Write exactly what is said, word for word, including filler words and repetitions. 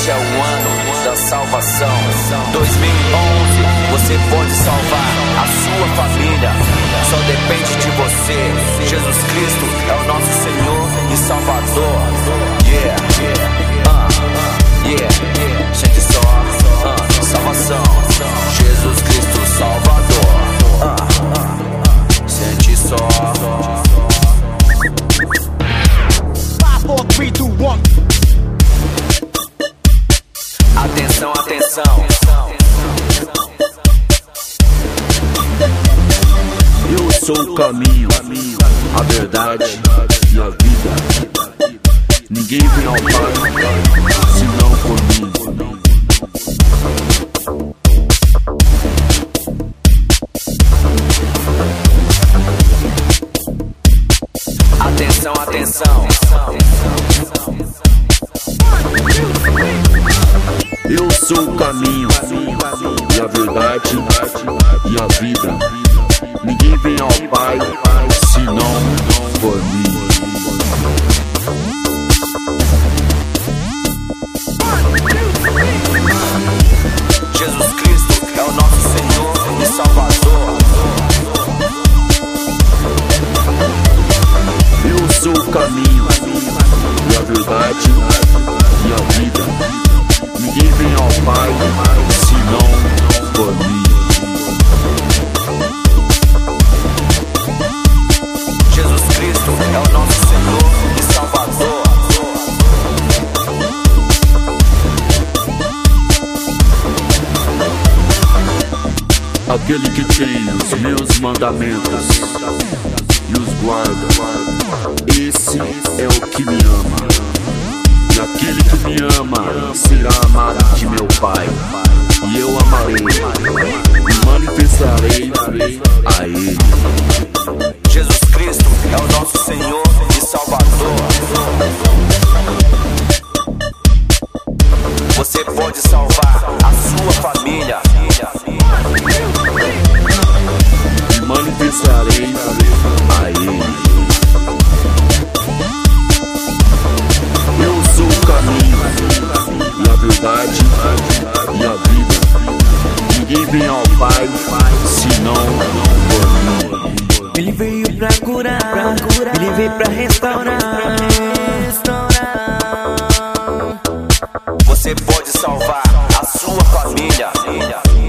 Este é o ano da salvação. dois mil e onze, você pode salvar a sua família. Só depende de você. Jesus Cristo é o nosso Senhor e Salvador. Yeah, uh, yeah, sente só, uh, salvação. Jesus Cristo Salvador. Uh, sente só. Atenção, atenção. Eu sou o caminho, a verdade e a vida. Ninguém vem ao Pai senão por mim. Atenção, atenção. Eu sou o caminho e a verdade e a vida. Ninguém vem ao Pai senão por mim. Jesus Cristo é o nosso Senhor e Salvador. Eu sou o caminho e a verdade e a vida. Ninguém vem ao Pai senão por mim. Jesus Cristo é o nosso Senhor e Salvador. Aquele que tem os meus mandamentos e os guarda, esse é o que me ama. E aquele que me ama será amado de meu Pai, e eu amarei e manifestarei a Ele. Jesus Cristo é o nosso Senhor e Salvador. Você pode salvar a sua família. E manifestarei a Ele. Eu sou o caminho e a verdade e a vida. Ninguém vem ao Pai senão por mim. Ele veio pra curar, ele veio pra restaurar. Você pode salvar a sua família.